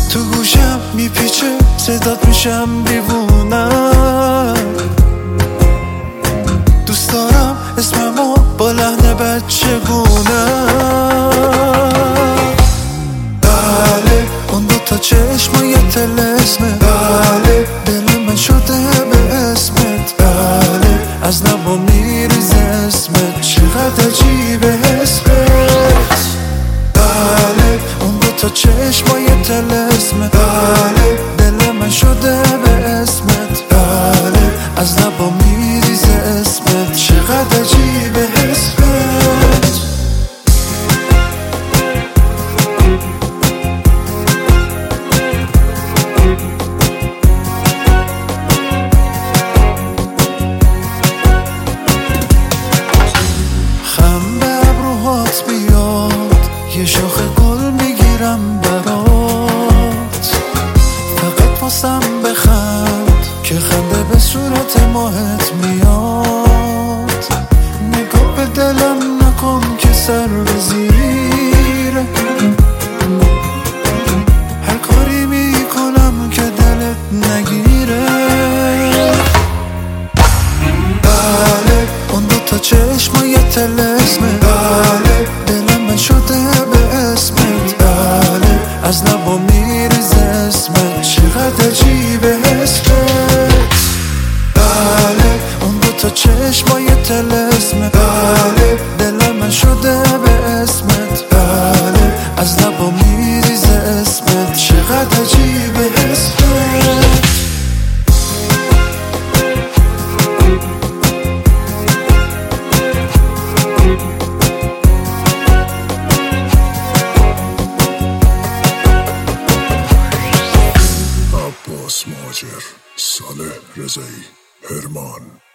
تو گوشم میپیچه صدات میشم دیوونم. دوست دارم اسممو با لحن بچگونم. بله اون دوتا چشم و یه طلسمه. بله دل من شده به اسمت. بله از لبا میریزه اسمت. چقدر عجیبه اسمت. بله اون دوتا چشم و یه طلسمه. بله دل من شده به اسمت. بله از لبا میریزه اسمت. چقدر عجیبه اسمت. خم به ابروهات بیاد یه شاخه گل میگیرم برات. فقط واسم بخند که خنده به صورت ماهت میاد. نگاه به دلم نکن که سر به زیره. هر کاری میکنم که دلت نگیره. بله اون دوتا چشم و یه طلسمه. بله دل من شده به اسمت. بله از لبا میریزه اسمت. چقدر عجیبه اسمت. بله اون دوتا چشم و یه طلسمه. بله دل من شده به اسمت. بله از لبا میریزه اسمت. چقدر عجیبه اسمت. عباس مهاجر، صالح رضایی، هرمان.